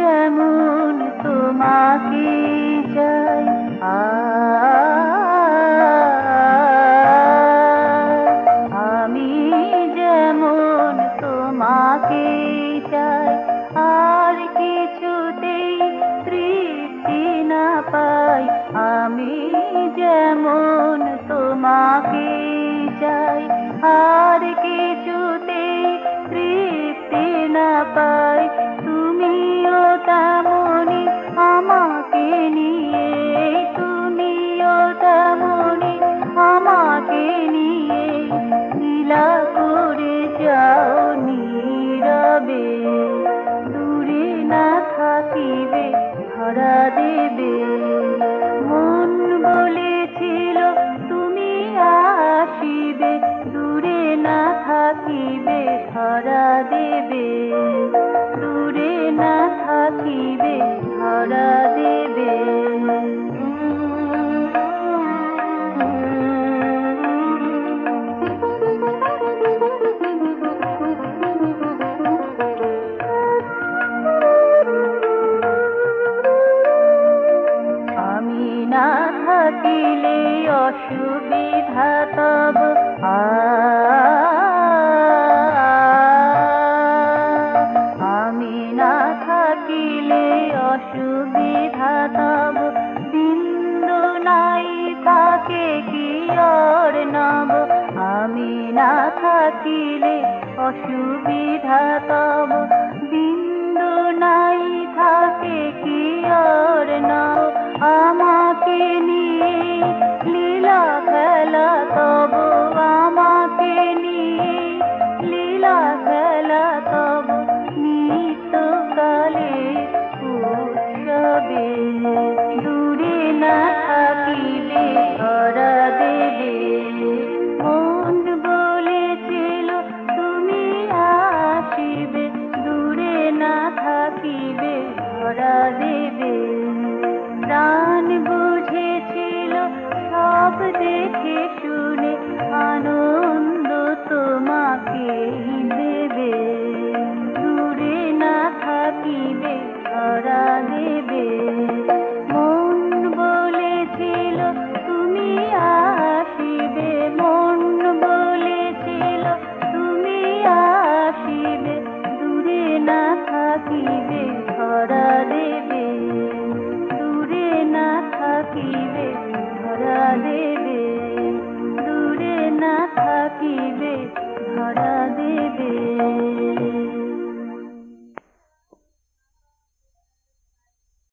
যেমন তোমাকে চাই, আমি যেমন তোমাকে চাই, আর কিছুতেই তৃপ্তি না পাই। আমি যেমন তোমাকে চাই, আর কিছুতেই তৃপ্তি না পাই। তুমিও তেমনি আমাকে নিয়ে, তুমিও তেমনি আমাকে নিয়ে লীলা করে যাও নীরবে। দূরে না থাকিবে ধরা দেবে, মন বলেছিল তুমি আসিবে। দূরে না থাকিবে ধরা দেবে, দূরে না থাকিবে ধরা দেবে। আমি না থাকিলে অসুবিধা তব, আমি না থাকিলে অসুবিধা তব। বিন্দু নাই তাকে কি অর্ণব, আমি না থাকিলে অসুবিধা তব। বিন্দু নাই থাকে কি অর্ণব, আমাকে নিয়ে লীলা খেলা তব। আমাকে নিয়ে লীলা খেলা তব, নিত্যকালে উৎসবে। দূরে না থাকিলে ধরা দেবে, মন বলেছিল তুমি আসিবে। দূরে না থাকিবে ধরা দেবে, প্রাণ বুঝেছিল সব দেখে